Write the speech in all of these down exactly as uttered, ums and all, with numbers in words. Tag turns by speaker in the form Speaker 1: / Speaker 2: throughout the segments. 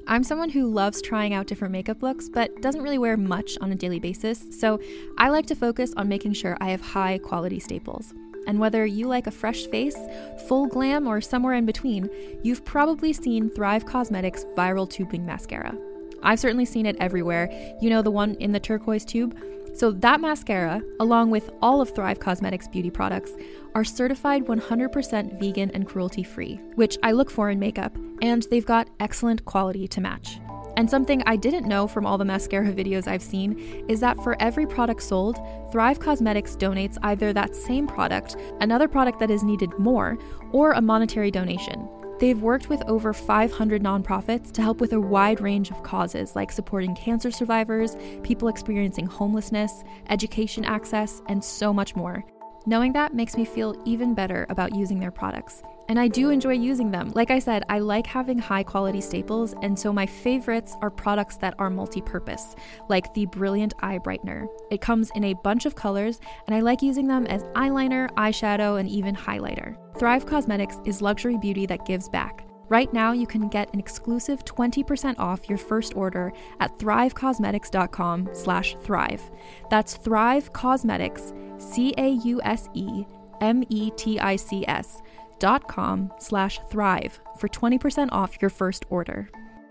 Speaker 1: I'm someone who loves trying out different makeup looks, but doesn't really wear much on a daily basis, so I like to focus on making sure I have high quality staples. And whether you like a fresh face, full glam, or somewhere in between, you've probably seen Thrive Causemetics Viral Tubing Mascara. I've certainly seen it everywhere. You know, the one in the turquoise tube? So that mascara, along with all of Thrive Causemetics beauty products, are certified one hundred percent vegan and cruelty-free, which I look for in makeup, and they've got excellent quality to match. And something I didn't know from all the mascara videos I've seen is that for every product sold, Thrive Causemetics donates either that same product, another product that is needed more, or a monetary donation. They've worked with over five hundred nonprofits to help with a wide range of causes like supporting cancer survivors, people experiencing homelessness, education access, and so much more. Knowing that makes me feel even better about using their products. And I do enjoy using them. Like I said, I like having high quality staples, and so my favorites are products that are multi-purpose, like the Brilliant Eye Brightener. It comes in a bunch of colors, and I like using them as eyeliner, eyeshadow, and even highlighter. Thrive Causemetics is luxury beauty that gives back. Right now, you can get an exclusive twenty percent off your first order at thrivecausemetics.com slash thrive. That's Thrive Causemetics, C A U S E M E T I C S dot com slash thrive for twenty percent off your first order.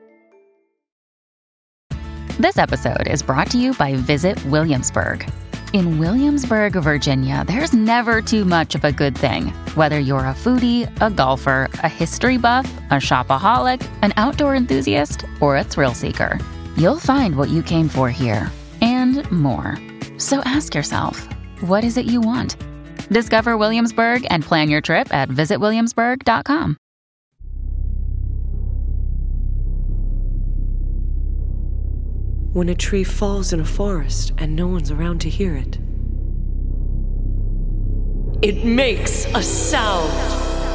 Speaker 2: This episode is brought to you by Visit Williamsburg. In Williamsburg, Virginia, there's never too much of a good thing. Whether you're a foodie, a golfer, a history buff, a shopaholic, an outdoor enthusiast, or a thrill seeker, you'll find what you came for here and more. So ask yourself, what is it you want? Discover Williamsburg and plan your trip at visit williamsburg dot com.
Speaker 3: When a tree falls in a forest and no one's around to hear it, it makes a sound.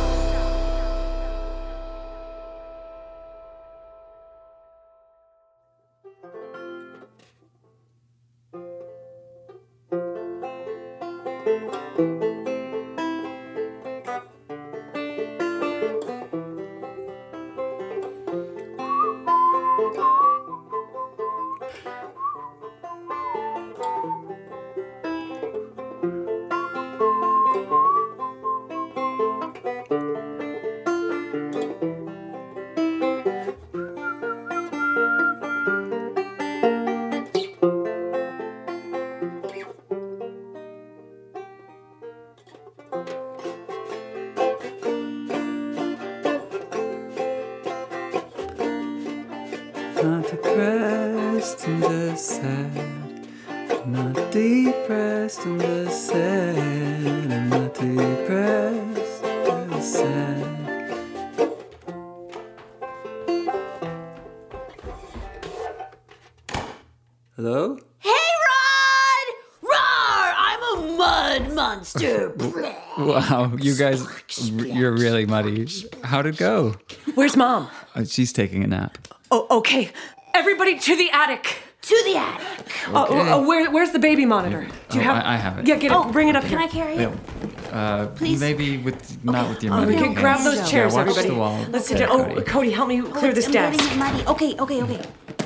Speaker 4: Not depressed and just sad. Not depressed and just sad. I'm not depressed, just sad. Hello?
Speaker 5: Hey, Rod! Roar! I'm a mud monster.
Speaker 4: Wow, you guys, you're really muddy. How'd it go?
Speaker 3: Where's Mom?
Speaker 4: Uh, she's taking a nap.
Speaker 3: Oh, okay. Everybody to the attic.
Speaker 5: To the attic.
Speaker 3: Oh,
Speaker 4: Okay.
Speaker 3: oh, oh, where, where's the baby monitor? Do you
Speaker 4: Oh,
Speaker 3: have?
Speaker 4: I- I have it.
Speaker 3: Yeah, get it.
Speaker 5: Oh,
Speaker 3: Bring it up
Speaker 5: Can
Speaker 3: here.
Speaker 5: I carry it?
Speaker 4: Uh,
Speaker 5: Please.
Speaker 4: Maybe with, not with your
Speaker 3: Oh,
Speaker 4: muddy
Speaker 3: we can
Speaker 4: hands.
Speaker 3: grab those
Speaker 4: Yeah,
Speaker 3: chairs,
Speaker 4: watch
Speaker 3: everybody.
Speaker 4: the wall.
Speaker 3: Let's sit
Speaker 4: There,
Speaker 3: down. Oh,
Speaker 4: Cody.
Speaker 3: Cody, help me clear this
Speaker 5: I'm
Speaker 3: desk.
Speaker 5: getting it muddy. Okay, okay, okay.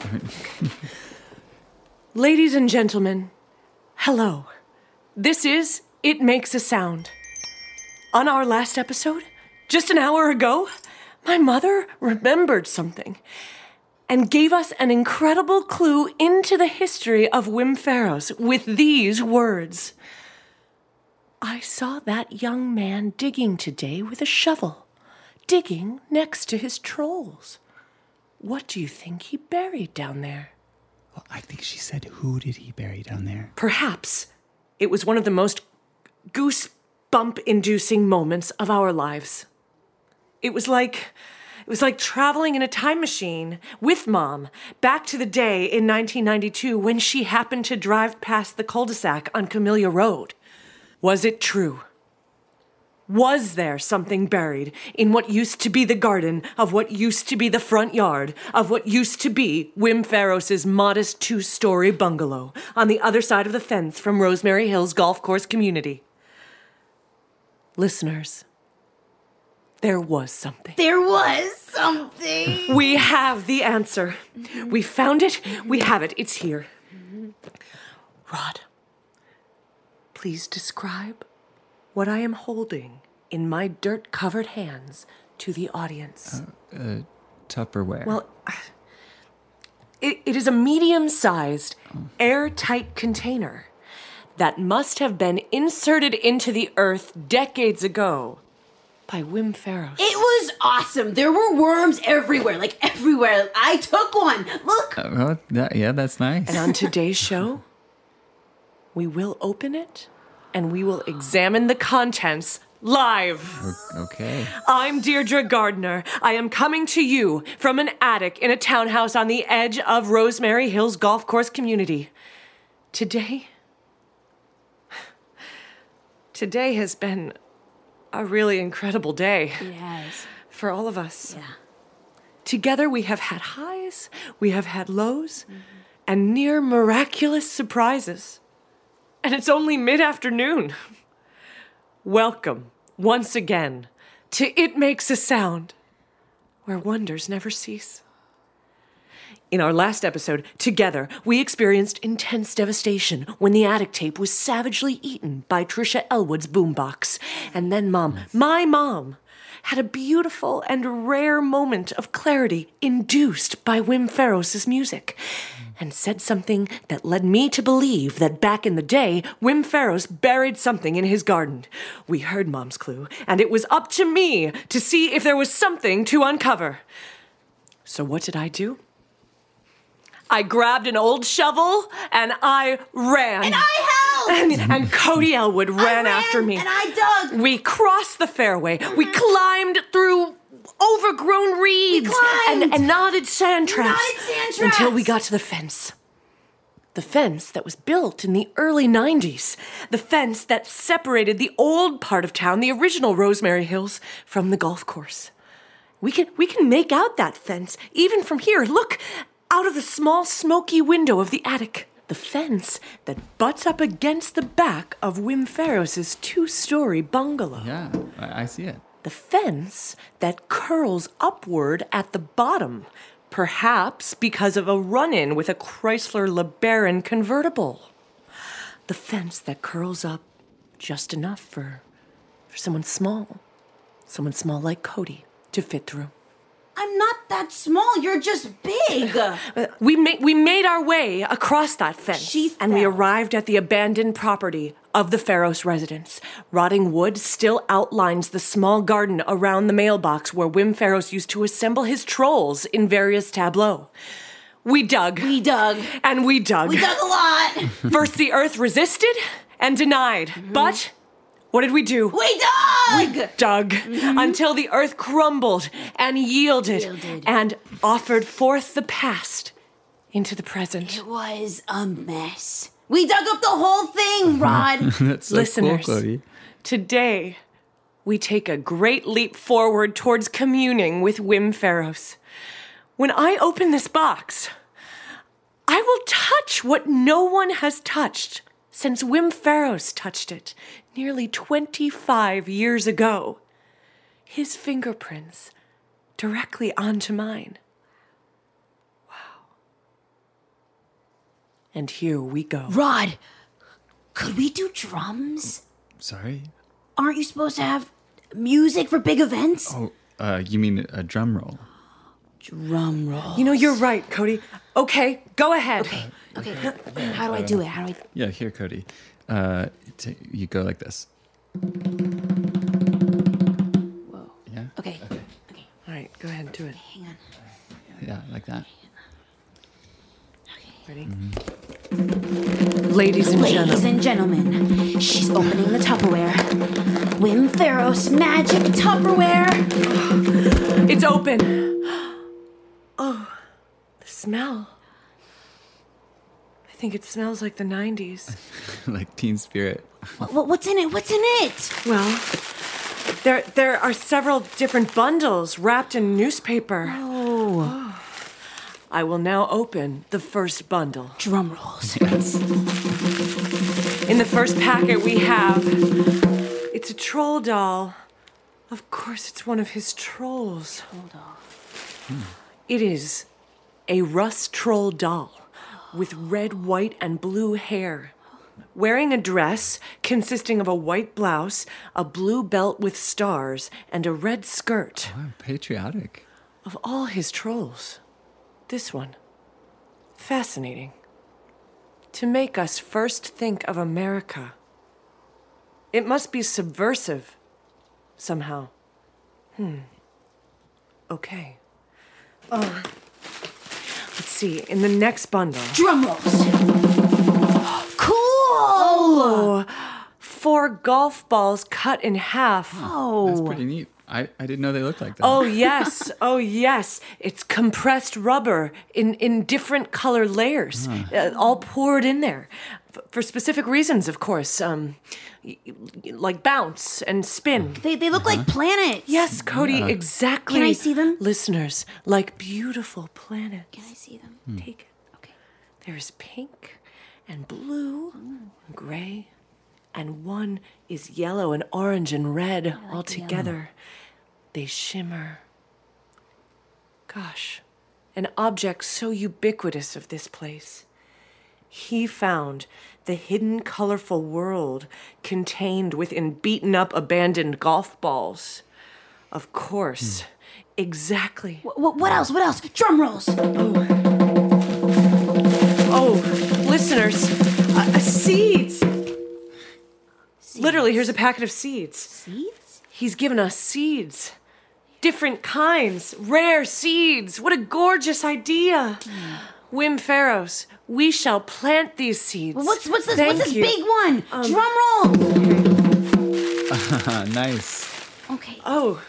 Speaker 3: Ladies and gentlemen, hello. This is It Makes a Sound. On our last episode, just an hour ago, my mother remembered something and gave us an incredible clue into the history of Wim Faros with these words. I saw that young man digging today with a shovel, digging next to his trolls. What do you think he buried down there?
Speaker 6: Well, I think she said, who did he bury down there?
Speaker 3: Perhaps it was one of the most goosebump-inducing moments of our lives. It was like, it was like traveling in a time machine with Mom back to the day in nineteen ninety-two when she happened to drive past the cul-de-sac on Camellia Road. Was it true? Was there something buried in what used to be the garden of what used to be the front yard of what used to be Wim Faros' modest two-story bungalow on the other side of the fence from Rosemary Hills Golf Course Community? Listeners, There was something.
Speaker 5: There was something.
Speaker 3: We have the answer. We found it. We have it. It's here. Rod, please describe what I am holding in my dirt-covered hands to the audience.
Speaker 4: Uh, uh, Tupperware.
Speaker 3: Well, it, it is a medium-sized, airtight container that must have been inserted into the earth decades ago by Wim Ferros.
Speaker 5: It was awesome. There were worms everywhere, like everywhere. I took one. Look.
Speaker 4: Uh, well, that, yeah, that's nice.
Speaker 3: And on today's show, we will open it and we will examine the contents live.
Speaker 4: Okay.
Speaker 3: I'm Deirdre Gardner. I am coming to you from an attic in a townhouse on the edge of Rosemary Hills Golf Course community. Today, today has been a really incredible day.
Speaker 5: It has.
Speaker 3: For all of us.
Speaker 5: Yeah.
Speaker 3: Together we have had highs, we have had lows, mm-hmm. and near miraculous surprises. And it's only mid-afternoon. Welcome, once again, to It Makes a Sound, where wonders never cease. In our last episode, together, we experienced intense devastation when the attic tape was savagely eaten by Trisha Elwood's boombox. And then Mom, my mom, had a beautiful and rare moment of clarity induced by Wim Ferros' music, and said something that led me to believe that back in the day, Wim Ferros buried something in his garden. We heard Mom's clue, and it was up to me to see if there was something to uncover. So what did I do? I grabbed an old shovel, and I ran.
Speaker 5: And I helped!
Speaker 3: And, and Cody Elwood ran,
Speaker 5: ran
Speaker 3: after me.
Speaker 5: And I dug.
Speaker 3: We crossed the fairway. Mm-hmm. We climbed through overgrown reeds and, and knotted sand traps,
Speaker 5: knotted sand traps
Speaker 3: until we got to the fence. The fence that was built in the early nineties. The fence that separated the old part of town, the original Rosemary Hills, from the golf course. We can, we can make out that fence even from here. Look, out of the small smoky window of the attic. The fence that butts up against the back of Wim Ferros' two-story bungalow.
Speaker 4: Yeah, I, I see it.
Speaker 3: The fence that curls upward at the bottom, perhaps because of a run-in with a Chrysler LeBaron convertible. The fence that curls up just enough for, for someone small, someone small like Cody, to fit through.
Speaker 5: I'm not that small. You're just big.
Speaker 3: We made we made our way across that fence,
Speaker 5: She
Speaker 3: and we
Speaker 5: fell.
Speaker 3: arrived at the abandoned property of the Ferros residence. Rotting wood still outlines the small garden around the mailbox where Wim Ferros used to assemble his trolls in various tableaux. We dug.
Speaker 5: We dug.
Speaker 3: And we dug.
Speaker 5: We dug a lot.
Speaker 3: First, the earth resisted and denied, mm-hmm. but what did we do?
Speaker 5: We dug!
Speaker 3: We dug mm-hmm. until the earth crumbled and yielded,
Speaker 5: Yielded.
Speaker 3: and offered forth the past into the present.
Speaker 5: It was a mess. We dug up the whole thing, Rod.
Speaker 4: That's so
Speaker 3: Listeners,
Speaker 4: cool, Cody.
Speaker 3: Today, we take a great leap forward towards communing with Wim Ferros. When I open this box, I will touch what no one has touched since Wim Ferros touched it nearly twenty-five years ago. His fingerprints directly onto mine. Wow. And here we go.
Speaker 5: Rod, could we do drums?
Speaker 4: Sorry?
Speaker 5: Aren't you supposed to have music for big events?
Speaker 4: Oh, uh, you mean a drum roll?
Speaker 5: Drum roll.
Speaker 3: You know, you're right, Cody. Okay, go ahead.
Speaker 5: Okay, okay. How do I do it? How do I...
Speaker 4: Yeah, here, Cody. Uh, t- you go like this.
Speaker 5: Whoa.
Speaker 4: Yeah?
Speaker 5: Okay.
Speaker 4: Okay.
Speaker 5: Okay.
Speaker 3: All right, go ahead and do it.
Speaker 5: Hang on.
Speaker 4: Yeah, like that.
Speaker 3: Ready? Ladies and
Speaker 5: Ladies
Speaker 3: gentlemen.
Speaker 5: and gentlemen, she's opening the Tupperware. Wim Ferros magic Tupperware.
Speaker 3: It's open. Oh, the smell. I think it smells like the nineties.
Speaker 4: Like Teen Spirit.
Speaker 5: What, what's in it? What's in it?
Speaker 3: Well, there there are several different bundles wrapped in newspaper.
Speaker 5: Oh.
Speaker 3: I will now open the first bundle.
Speaker 5: Drum rolls.
Speaker 4: Yes.
Speaker 3: In the first packet we have, it's a troll doll Of course, it's one of his trolls.
Speaker 5: Hold on.
Speaker 3: Hmm. It is a rust troll doll with red, white, and blue hair, wearing a dress consisting of a white blouse, a blue belt with stars, and a red skirt.
Speaker 4: Wow, patriotic.
Speaker 3: Of all his trolls, this one, fascinating. To make us first think of America. It must be subversive, somehow. Hmm. Okay. Oh. Let's see, in the next bundle.
Speaker 5: Drum rolls. Cool!
Speaker 3: Oh! Four golf balls cut in half.
Speaker 5: Oh.
Speaker 4: That's pretty neat. I, I didn't know they looked like that.
Speaker 3: Oh, yes. Oh, yes. It's compressed rubber in, in different color layers, huh. uh, all poured in there. F- for specific reasons, of course. Um, y- y- like bounce and spin.
Speaker 5: They, they look uh-huh. like planets.
Speaker 3: Yes, Cody, yeah. exactly.
Speaker 5: Can I see them?
Speaker 3: Listeners, like beautiful planets.
Speaker 5: Can I see them?
Speaker 3: Hmm. Take it.
Speaker 5: Okay.
Speaker 3: There's pink and blue and gray, and one is yellow and orange and red like all together. Yellow. They shimmer. Gosh, an object so ubiquitous of this place. He found the hidden, colorful world contained within beaten-up, abandoned golf balls. Of course, hmm. exactly.
Speaker 5: What, what else? What else? Drum rolls.
Speaker 3: Oh, oh listeners, uh, uh, seeds. seeds. Literally, here's a packet of seeds.
Speaker 5: Seeds?
Speaker 3: He's given us seeds. Different kinds, rare seeds. What a gorgeous idea. Mm. Wim Pharaohs, we shall plant these seeds.
Speaker 5: Well, what's what's this?
Speaker 3: Thank
Speaker 5: what's this
Speaker 3: you.
Speaker 5: big one? Um, Drum roll.
Speaker 4: Okay. Nice.
Speaker 5: Okay.
Speaker 3: Oh.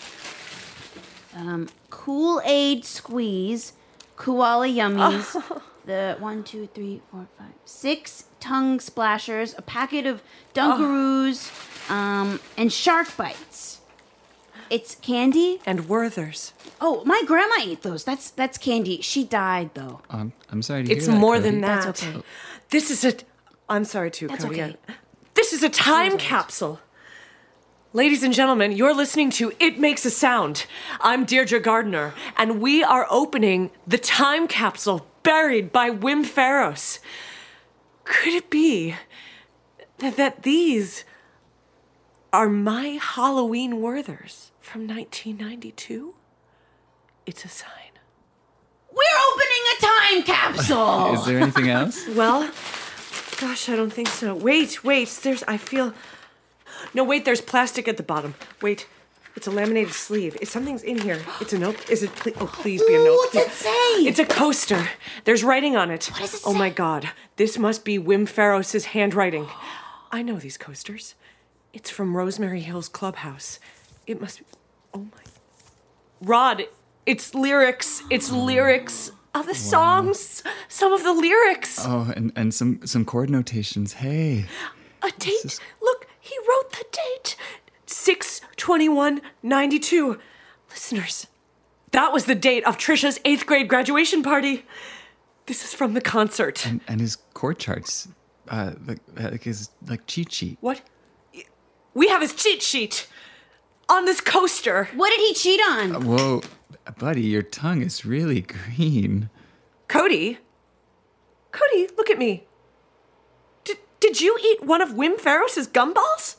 Speaker 5: Um, Kool-Aid squeeze, koala yummies. Oh. The one, two, three, four, five, six tongue splashers, a packet of Dunkaroos, oh. um, and shark bites. It's candy?
Speaker 3: And Werther's.
Speaker 5: Oh, my grandma ate those. That's that's candy. She died, though.
Speaker 4: Um, I'm sorry to
Speaker 3: it's
Speaker 4: hear that,
Speaker 3: more
Speaker 4: Cody.
Speaker 3: than that.
Speaker 5: That's okay.
Speaker 3: This is a... I'm sorry, too,
Speaker 5: That's
Speaker 3: Cody.
Speaker 5: okay.
Speaker 3: This is a time capsule. Ladies and gentlemen, you're listening to It Makes a Sound. I'm Deirdre Gardner, and we are opening the time capsule buried by Wim Pharaohs. Could it be that, that these are my Halloween Werthers from nineteen ninety-two? It's a sign.
Speaker 5: We're opening a time capsule!
Speaker 4: Is there anything else?
Speaker 3: Well, gosh, I don't think so. Wait, wait, there's, I feel... No, wait, there's plastic at the bottom. Wait, it's a laminated sleeve. If something's in here, it's a note. Is it, ple- oh, please be a note.
Speaker 5: What's it say?
Speaker 3: It's a coaster. There's writing on it.
Speaker 5: What does it say?
Speaker 3: Oh my God, this must be Wim Pharaohs' handwriting. I know these coasters. It's from Rosemary Hills Clubhouse. It must be, oh my. Rod, it's lyrics. It's lyrics of the wow. songs. Some of the lyrics.
Speaker 4: Oh, and, and some, some chord notations. Hey.
Speaker 3: A date. Is... Look, he wrote the date. six twenty-one ninety-two. Listeners, that was the date of Trisha's eighth grade graduation party. This is from the concert.
Speaker 4: And, and his chord charts. Uh, like, like his like cheat sheet.
Speaker 3: What? We have his cheat sheet on this coaster.
Speaker 5: What did he cheat on?
Speaker 4: Uh, whoa, buddy, your tongue is really green.
Speaker 3: Cody? Cody, look at me. D- did you eat one of Wim Pharaohs' gumballs?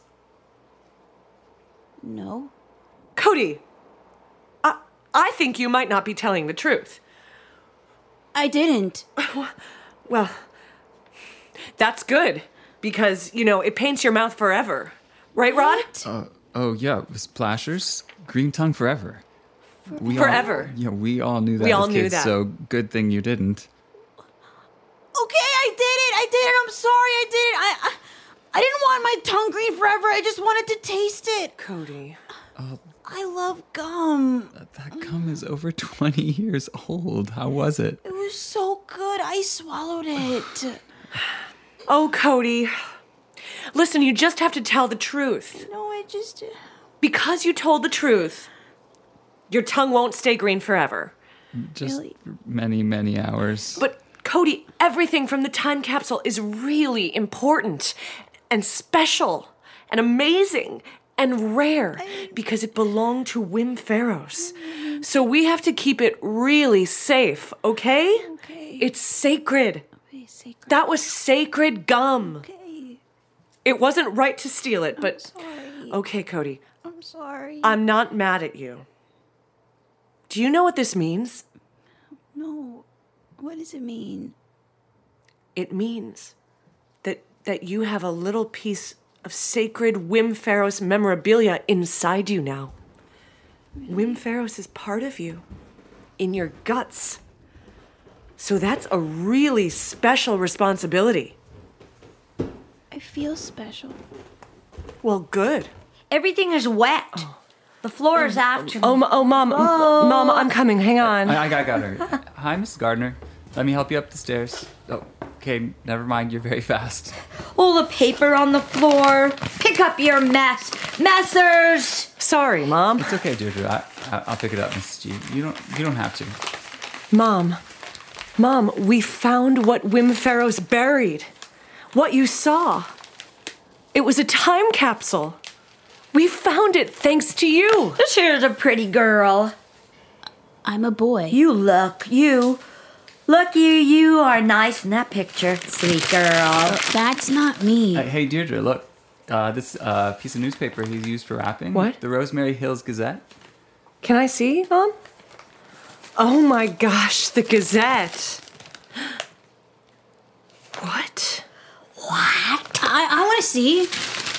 Speaker 5: No.
Speaker 3: Cody, I, I think you might not be telling the truth.
Speaker 5: I didn't.
Speaker 3: Well, that's good, because, you know, it paints your mouth forever. Right, Rod?
Speaker 4: Uh, oh, yeah, splashers, green tongue forever. We
Speaker 3: forever.
Speaker 4: All, yeah, we all knew that
Speaker 3: we
Speaker 4: as
Speaker 3: all
Speaker 4: kids,
Speaker 3: knew that.
Speaker 4: So good thing you didn't.
Speaker 5: Okay, I did it. I did it. I'm sorry. I did it. I, I, I didn't want my tongue green forever. I just wanted to taste it.
Speaker 3: Cody.
Speaker 4: Oh,
Speaker 5: I love gum.
Speaker 4: That, that gum is over twenty years old. How was it?
Speaker 5: It was so good. I swallowed it.
Speaker 3: Oh, Cody. Listen, you just have to tell the truth.
Speaker 5: No, I just...
Speaker 3: Because you told the truth, your tongue won't stay green forever.
Speaker 4: Just
Speaker 5: really?
Speaker 4: many, many hours.
Speaker 3: But, Cody, everything from the time capsule is really important and special and amazing and rare because it belonged to Wim Faros. So we have to keep it really safe, okay?
Speaker 5: Okay.
Speaker 3: It's sacred.
Speaker 5: Okay, sacred.
Speaker 3: That was sacred gum.
Speaker 5: Okay.
Speaker 3: It wasn't right to steal it, but...
Speaker 5: Sorry.
Speaker 3: Okay, Cody.
Speaker 5: I'm sorry.
Speaker 3: I'm not mad at you. Do you know what this means?
Speaker 5: No. What does it mean?
Speaker 3: It means that that you have a little piece of sacred Wim Faros memorabilia inside you now. Really? Wim Faros is part of you, in your guts. So that's a really special responsibility.
Speaker 5: I feel special.
Speaker 3: Well, good.
Speaker 7: Everything is wet. Oh. The floor is after me.
Speaker 3: Oh, oh, Mom. Oh. Mom, I'm coming. Hang on.
Speaker 4: I, I got, got her. Hi, Missus Gardner. Let me help you up the stairs. Oh, okay, never mind. You're very fast.
Speaker 7: All the paper on the floor. Pick up your mess. Messers!
Speaker 3: Sorry, Mom.
Speaker 4: It's okay, Deirdre. I, I, I'll pick it up, Missus G. You don't, you don't have to.
Speaker 3: Mom. Mom, we found what Wim Faros buried. What you saw. It was a time capsule. We found it thanks to you.
Speaker 7: This here's a pretty girl.
Speaker 5: I'm a boy.
Speaker 7: You look, you. Look, you, you are nice in that picture, sweet girl.
Speaker 5: That's not me.
Speaker 4: Uh, hey, Deirdre, look. Uh, this uh, piece of newspaper he's used for wrapping.
Speaker 3: What?
Speaker 4: The Rosemary Hills Gazette.
Speaker 3: Can I see, Mom? Oh my gosh, the Gazette. What?
Speaker 5: What? I, I want to see.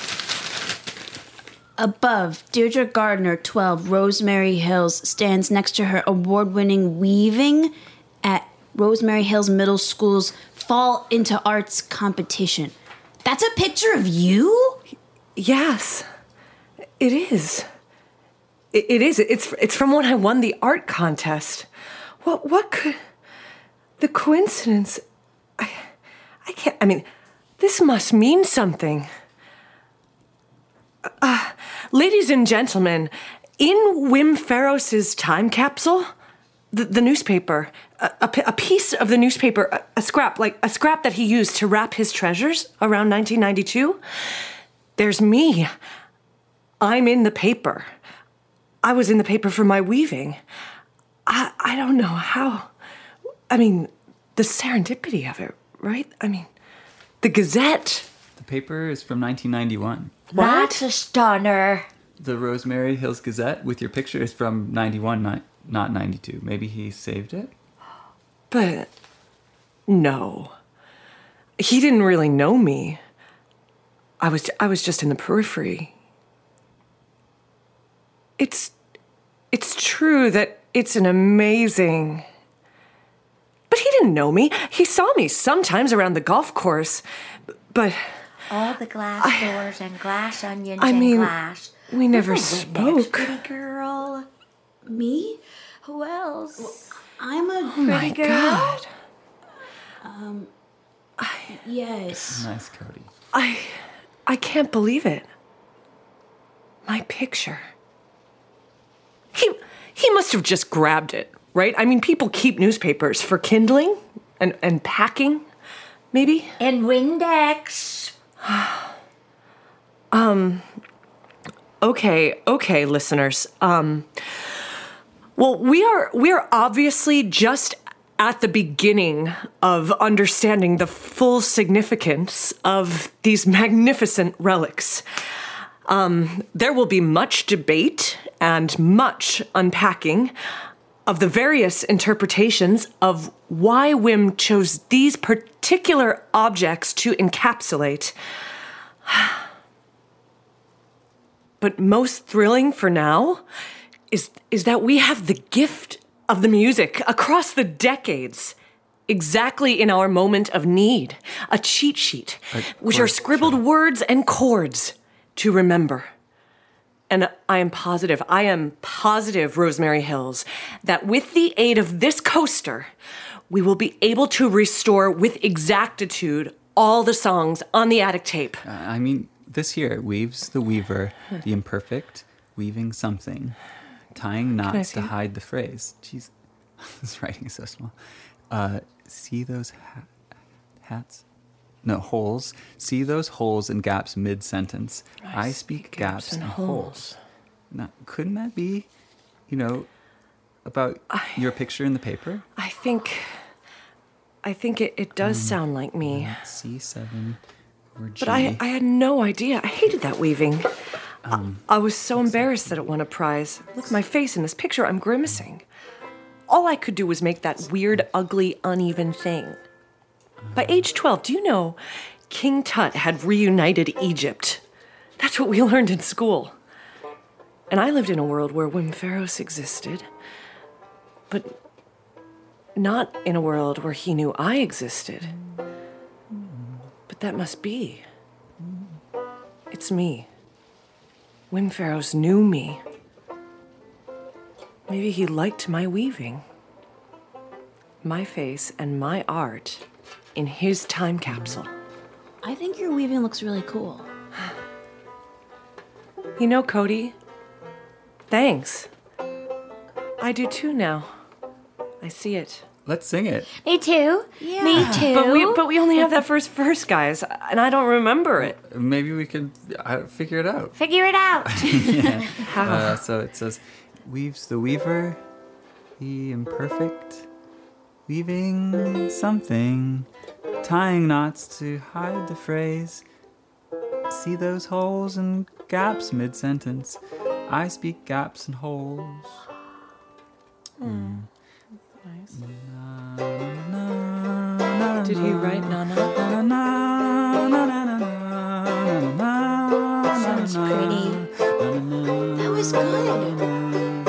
Speaker 5: Above, Deirdre Gardner, twelve, Rosemary Hills, stands next to her award-winning weaving at Rosemary Hills Middle School's Fall into Arts competition. That's a picture of you?
Speaker 3: Yes, it is. It, it is. It's it's from when I won the art contest. What what could the coincidence? I I can't. I mean, this must mean something. Uh, ladies and gentlemen, in Wim Faros's time capsule, the, the newspaper, a, a, a piece of the newspaper, a, a scrap, like a scrap that he used to wrap his treasures around nineteen ninety-two, there's me. I'm in the paper. I was in the paper for my weaving. I, I don't know how. I mean, the serendipity of it, right? I mean, the Gazette.
Speaker 4: The paper is from nineteen ninety-one.
Speaker 7: That's a stunner.
Speaker 4: The Rosemary Hills Gazette with your picture is from ninety-one, not, not ninety-two. Maybe he saved it?
Speaker 3: But no. He didn't really know me. I was I was just in the periphery. It's it's true that it's an amazing... But he didn't know me. He saw me sometimes around the golf course. But...
Speaker 7: All the glass I, doors and glass onions
Speaker 3: I
Speaker 7: and
Speaker 3: mean,
Speaker 7: glass.
Speaker 3: We never
Speaker 7: You're
Speaker 3: spoke.
Speaker 7: Pretty girl.
Speaker 5: Me? Who else? Well, I'm a
Speaker 3: oh
Speaker 5: pretty
Speaker 3: my
Speaker 5: girl.
Speaker 3: God.
Speaker 5: Um, I, yes.
Speaker 4: Nice, Cody.
Speaker 3: I, I can't believe it. My picture. He, he must have just grabbed it, right? I mean, people keep newspapers for kindling and, and packing, maybe?
Speaker 7: And Windex.
Speaker 3: um, okay, okay, listeners. Um, well, we are, we are obviously just at the beginning of understanding the full significance of these magnificent relics. Um, there will be much debate and much unpacking of the various interpretations of why Wim chose these particular objects to encapsulate. But most thrilling for now is, is that we have the gift of the music across the decades, exactly in our moment of need, a cheat sheet, uh, which are scribbled sure. words and chords to remember. And I am positive, I am positive, Rosemary Hills, that with the aid of this coaster, we will be able to restore with exactitude all the songs on the attic tape.
Speaker 4: Uh, I mean, this here weaves the weaver, the imperfect, weaving something, tying knots to hide the phrase. Jeez, this writing is so small. Uh, see those ha- hats? no, holes. See those holes and gaps mid-sentence. I, I speak gaps, gaps and, and holes. holes. Now, couldn't that be, you know, about I, your picture in the paper?
Speaker 3: I think, I think it, it does um, sound like me.
Speaker 4: C seven or G.
Speaker 3: But I, I had no idea. I hated that weaving. Um, I, I was so embarrassed that it won a prize. Look at my face in this picture. I'm grimacing. All I could do was make that weird, ugly, uneven thing. By age twelve, do you know, King Tut had reunited Egypt. That's what we learned in school. And I lived in a world where Wimferos existed, but not in a world where he knew I existed. But that must be. It's me. Wimferos knew me. Maybe he liked my weaving. My face and my art in his time capsule.
Speaker 5: I think your weaving looks really cool.
Speaker 3: You know, Cody, thanks. I do too now. I see it.
Speaker 4: Let's sing it.
Speaker 7: Me too.
Speaker 5: Yeah.
Speaker 7: Me too.
Speaker 3: But we but we only have that first verse, guys, and I don't remember it.
Speaker 4: Maybe we could uh, figure it out.
Speaker 7: Figure it out.
Speaker 4: Yeah.
Speaker 3: How?
Speaker 4: Uh, so it says, weaves the weaver, the imperfect, weaving something, tying knots to hide the phrase. See those holes and gaps mid-sentence. I speak gaps and holes.
Speaker 3: Mm. Nice. Did he write Nana?
Speaker 7: Sounds pretty.
Speaker 5: That was good.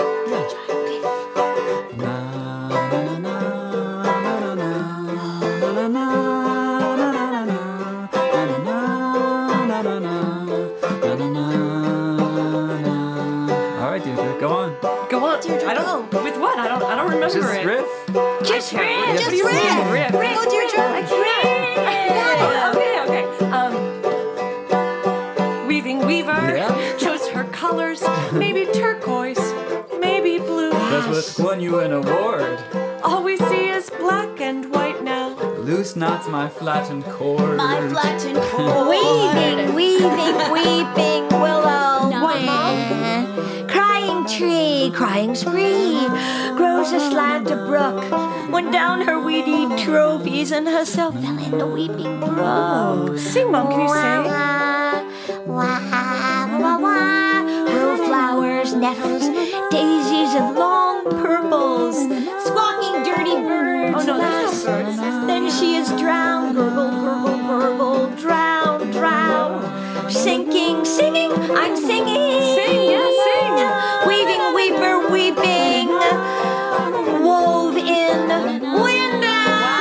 Speaker 4: All right, dude, go on.
Speaker 3: Go on. I don't know. With what? I don't I don't remember
Speaker 4: Just
Speaker 3: it.
Speaker 4: riff.
Speaker 7: Just riff.
Speaker 3: Just
Speaker 7: Just riff.
Speaker 3: riff.
Speaker 7: Riff.
Speaker 5: Go, Deirdre.
Speaker 3: I can't. Okay, okay. Um, weaving weaver
Speaker 4: Yeah.
Speaker 3: chose her colors. Maybe turquoise, maybe blue.
Speaker 4: That's what won you an award.
Speaker 3: All we see is black and white now.
Speaker 4: Loose knots my flattened cord.
Speaker 5: My flattened cord.
Speaker 7: Weaving, weaving, weeping willow.
Speaker 5: No.
Speaker 7: What, Mom? Crying tree, crying spree, grows aslant a brook. When down her weedy trophies and herself fell in the weeping brook.
Speaker 3: Sing, Mom. Can you sing?
Speaker 7: Wah, wah, wah, wah. Grow flowers, nettles, daisies, and long purples. Squawking dirty birds.
Speaker 3: Oh, no,
Speaker 7: laugh.
Speaker 3: that's the birds.
Speaker 7: Then she is drowned, gurgle, gurgle, gurgle, drowned, drowned. Sinking, singing, I'm singing.
Speaker 3: Sing, yeah, sing.
Speaker 7: Weaving, weeper, weeping. Wove in window.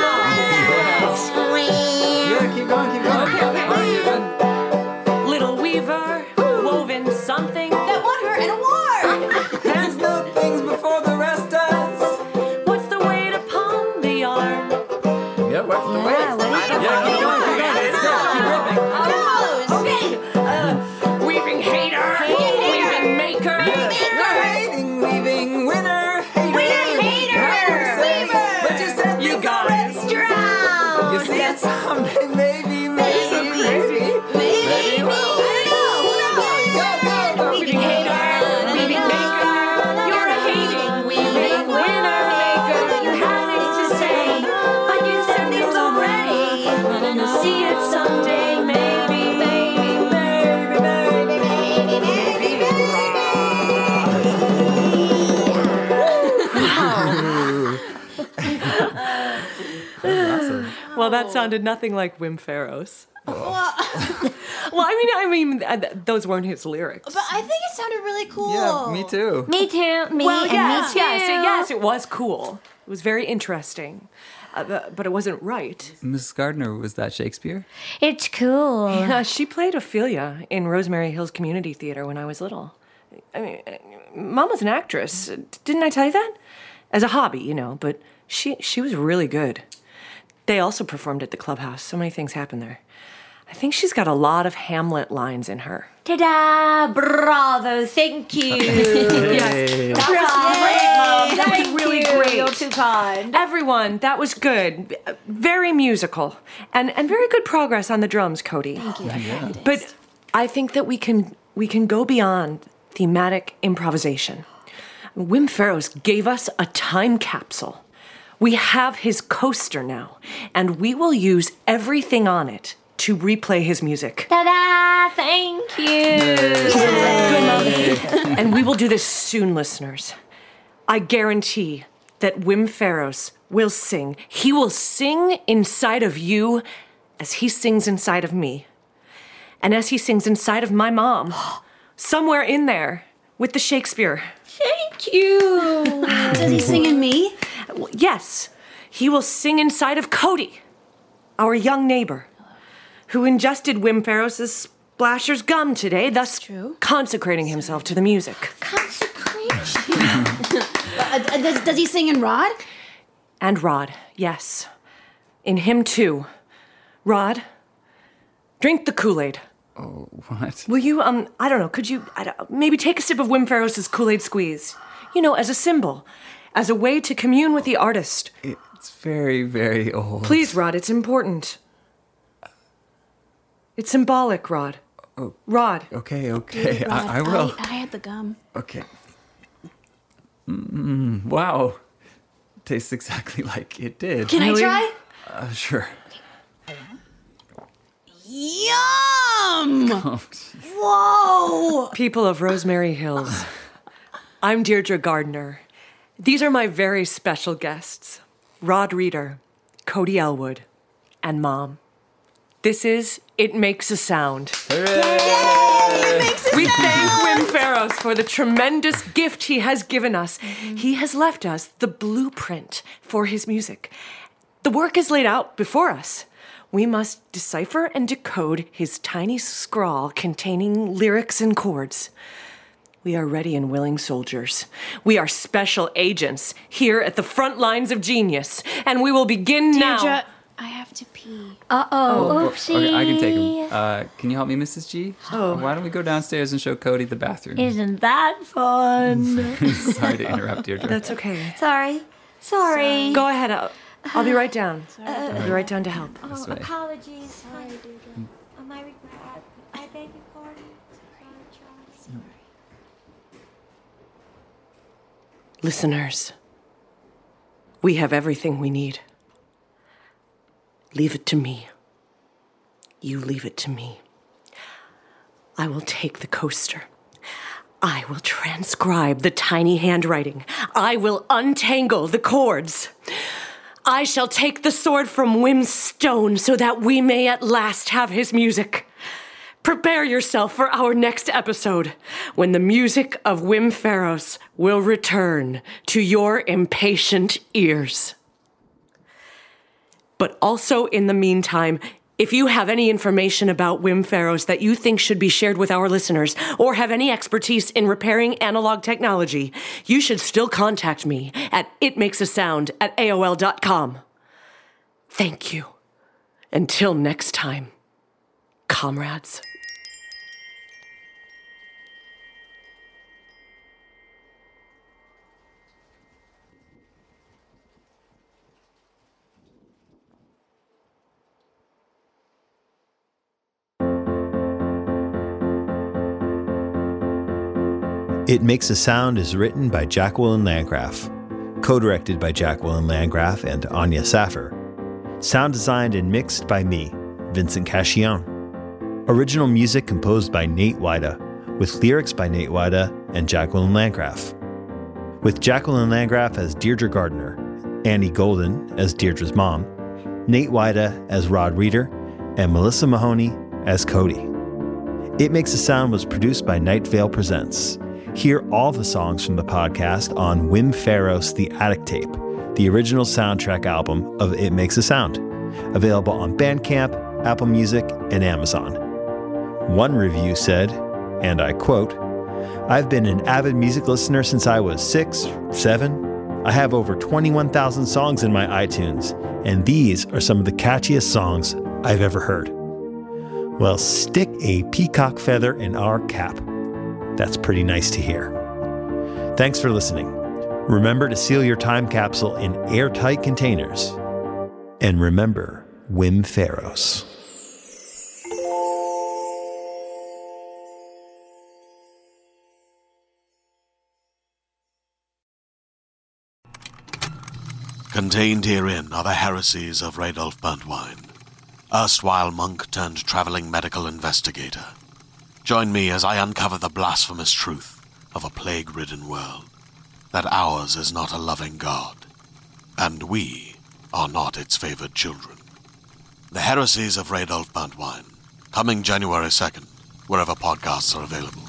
Speaker 4: Yeah, keep going, keep going.
Speaker 3: Okay, okay.
Speaker 4: All right, you're done.
Speaker 3: Little weaver, woven something.
Speaker 5: That won her an award.
Speaker 4: Hands know things before the rest does.
Speaker 3: What's the way to pawn the yarn?
Speaker 4: Yeah, what's the
Speaker 7: Yeah,
Speaker 4: way?
Speaker 7: what is the
Speaker 4: Yeah, keep
Speaker 7: way?
Speaker 4: going, keep going. It's good. Keep ripping.
Speaker 3: Okay. Uh, weaving hater, weaving maker.
Speaker 4: Hating, weaving, winner, hater. But you said
Speaker 3: You
Speaker 4: things
Speaker 3: got it.
Speaker 4: already.
Speaker 7: Drown.
Speaker 4: You see it someday, maybe, maybe, maybe. Maybe, well. Go, go, go.
Speaker 3: Weaving hater, weaving maker. You're a hating, weaving winner maker. You have things to say, but you said things already. You'll see it someday, maybe, maybe, maybe, maybe, maybe, maybe,
Speaker 4: Awesome.
Speaker 3: Well, that sounded nothing like Wimferos. Well, I mean, I mean, uh, th- those weren't his lyrics.
Speaker 5: But I think it sounded really cool.
Speaker 4: Yeah, me too.
Speaker 7: Me too. Me
Speaker 3: Well,
Speaker 7: and
Speaker 3: yes,
Speaker 7: me too.
Speaker 3: yes, yes, it was cool. It was very interesting, uh, but, but it wasn't right.
Speaker 4: Missus Gardner, was that Shakespeare?
Speaker 7: It's cool.
Speaker 3: Uh, she played Ophelia in Rosemary Hills Community Theater when I was little. I mean, uh, Mom was an actress. Didn't I tell you that? As a hobby, you know, but she she was really good. They also performed at the clubhouse. So many things happened there. I think she's got a lot of Hamlet lines in her.
Speaker 7: Ta-da! Bravo! Thank you.
Speaker 3: Yes. That was great, Mom. That was really
Speaker 7: you.
Speaker 3: great.
Speaker 7: You're too kind.
Speaker 3: Everyone, that was good. Very musical. And and very good progress on the drums, Cody.
Speaker 5: Thank you.
Speaker 4: Yeah.
Speaker 3: But I think that we can we can go beyond thematic improvisation. Wim Ferros gave us a time capsule. We have his coaster now, and we will use everything on it to replay his music.
Speaker 7: Ta-da! Thank you.
Speaker 3: Good, Mom. And we will do this soon, listeners. I guarantee that Wim Ferros will sing. He will sing inside of you as he sings inside of me. And as he sings inside of my mom. Somewhere in there with the Shakespeare.
Speaker 7: Thank you.
Speaker 5: Does he sing in me?
Speaker 3: Yes, he will sing inside of Cody, our young neighbor, who ingested Wim Ferros' Splasher's gum today, thus
Speaker 5: True.
Speaker 3: consecrating himself to the music.
Speaker 7: Consecration.
Speaker 5: Uh, does, does he sing in Rod?
Speaker 3: And Rod, yes. In him too. Rod, drink the Kool-Aid.
Speaker 4: Oh, what?
Speaker 3: Will you, um, I don't know, could you, I don't, maybe take a sip of Wim Ferros' Kool-Aid squeeze? You know, as a symbol, as a way to commune with the artist.
Speaker 4: It's very, very old.
Speaker 3: Please, Rod, it's important. It's symbolic, Rod.
Speaker 4: Oh.
Speaker 3: Rod.
Speaker 4: Okay, okay,
Speaker 5: Rod,
Speaker 4: I, I will.
Speaker 5: I, I had the gum.
Speaker 4: Okay. Mm, wow. Tastes exactly like it did.
Speaker 5: Can
Speaker 3: Really?
Speaker 5: I try?
Speaker 4: Uh, sure.
Speaker 5: Yum!
Speaker 4: Oh,
Speaker 5: Whoa!
Speaker 3: People of Rosemary Hills, I'm Deirdre Gardner. These are my very special guests, Rod Reeder, Cody Elwood, and Mom. This is It Makes a Sound.
Speaker 5: It makes a
Speaker 3: We
Speaker 5: sound.
Speaker 3: thank Wim Ferros for the tremendous gift he has given us.
Speaker 5: Mm-hmm.
Speaker 3: He has left us the blueprint for his music. The work is laid out before us. We must decipher and decode his tiny scrawl containing lyrics and chords. We are ready and willing soldiers. We are special agents here at the front lines of genius, and we will begin now.
Speaker 5: Deirdre, I have to pee.
Speaker 7: Uh-oh. Oopsie.
Speaker 4: Okay, I can take him. Uh, can you help me, Missus G? Oh. Why don't we go downstairs and show Cody the bathroom?
Speaker 7: Isn't that fun?
Speaker 4: Sorry to interrupt, Deirdre.
Speaker 3: That's okay.
Speaker 7: Sorry. Sorry.
Speaker 3: Go ahead. I'll, I'll be right down. I'll be right down to help.
Speaker 7: Oh,
Speaker 4: This way.
Speaker 7: apologies. Sorry, Deirdre. Am I regret? I beg your pardon. Sorry.
Speaker 3: Listeners, we have everything we need. Leave it to me. You leave it to me. I will take the coaster. I will transcribe the tiny handwriting. I will untangle the chords. I shall take the sword from Wim's stone so that we may at last have his music. Prepare yourself for our next episode, when the music of Wim Ferros will return to your impatient ears. But also in the meantime, if you have any information about Wim Ferros that you think should be shared with our listeners, or have any expertise in repairing analog technology, you should still contact me at itmakesasound at A O L dot com. Thank you. Until next time, comrades.
Speaker 8: It Makes a Sound is written by Jacqueline Landgraf, co-directed by Jacqueline Landgraf and Anya Saffer, sound designed and mixed by me, Vincent Cachillon. Original music composed by Nate Wida, with lyrics by Nate Wida and Jacqueline Landgraf. With Jacqueline Landgraf as Deirdre Gardner, Annie Golden as Deirdre's mom, Nate Wida as Rod Reeder, and Melissa Mahoney as Cody. It Makes a Sound was produced by Night Vale Presents. Hear all the songs from the podcast on Wim Ferros The Attic Tape, the original soundtrack album of It Makes a Sound, available on Bandcamp, Apple Music, and Amazon. One review said, and I quote, "I've been an avid music listener since I was six, seven. I have over twenty-one thousand songs in my iTunes, and these are some of the catchiest songs I've ever heard." Well, stick a peacock feather in our cap. That's pretty nice to hear. Thanks for listening. Remember to seal your time capsule in airtight containers. And remember, Wim Pharos.
Speaker 9: Contained herein are the heresies of Radolf Burntwine, erstwhile monk turned traveling medical investigator. Join me as I uncover the blasphemous truth of a plague-ridden world, that ours is not a loving God, and we are not its favored children. The heresies of Radolf Burntwine, coming January second, wherever podcasts are available.